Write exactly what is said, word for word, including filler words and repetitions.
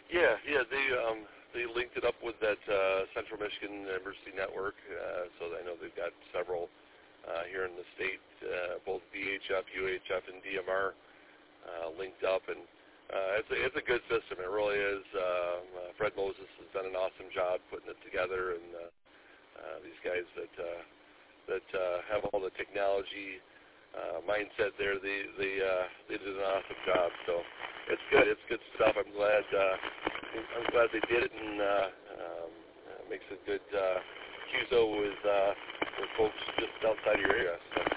Yeah, yeah, they um, they linked it up with that uh, Central Michigan Emergency Network, uh, so I know they've got several uh, here in the state, uh, both V H F, U H F, and D M R uh, linked up, and uh, it's a it's a good system. It really is. Uh, uh, Fred Moses has done an awesome job putting it together, and uh, uh, these guys that uh, that uh, have all the technology uh, mindset there, they they uh, they did an awesome job. So. It's good. It's good stuff. I'm glad. Uh, I'm glad they did it, and uh, um, uh, makes a good uh, Q S O with uh, with folks just outside your area. So.